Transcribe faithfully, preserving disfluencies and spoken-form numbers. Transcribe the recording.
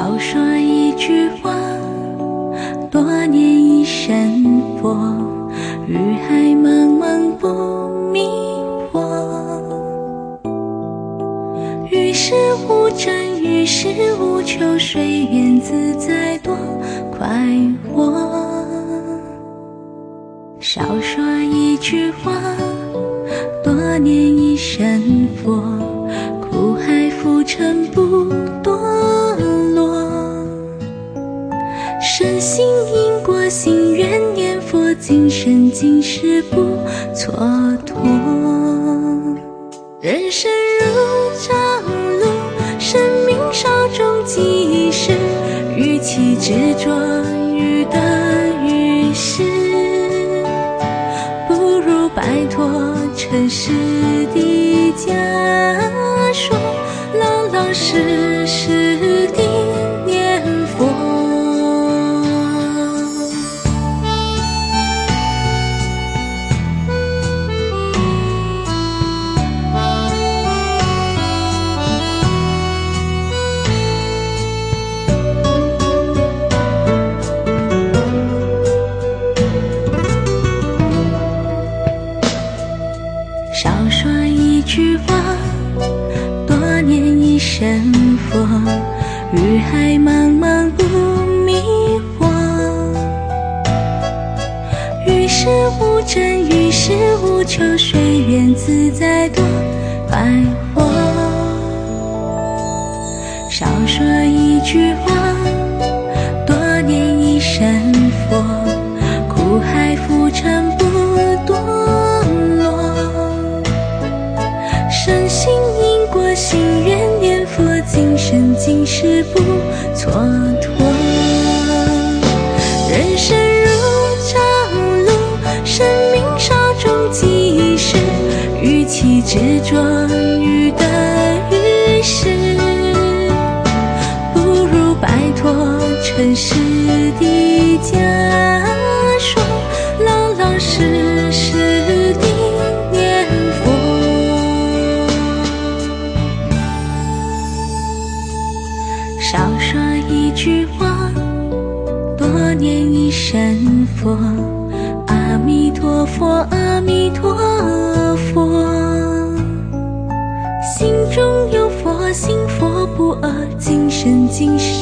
少说一句话，多念一声佛，欲海茫茫不迷惑。于事无争，于事无求，随缘自在多快活。少说一句话，多念一声佛，苦海浮沉不堕落。深信因果，心愿念佛，今生今世不蹉跎。人生如长路，生命稍纵即逝，与其执着于得与失，不如摆脱尘世的枷锁，老老实实地念佛。少说一句话，多念一声佛，欲海茫茫不迷惑。于事无争，于事无求，随缘自在多快活。少说一句话，多念一声佛，苦海浮沉不堕落。深信因果，心愿念佛，今生今世不蹉跎。人生如长路，生命稍纵即逝，与其执着于得与失，不如摆脱尘世的枷锁，老老实实地念佛。少说一句话，多念一声佛，阿弥陀佛，阿弥陀佛。心中有佛，信佛不二，今生今世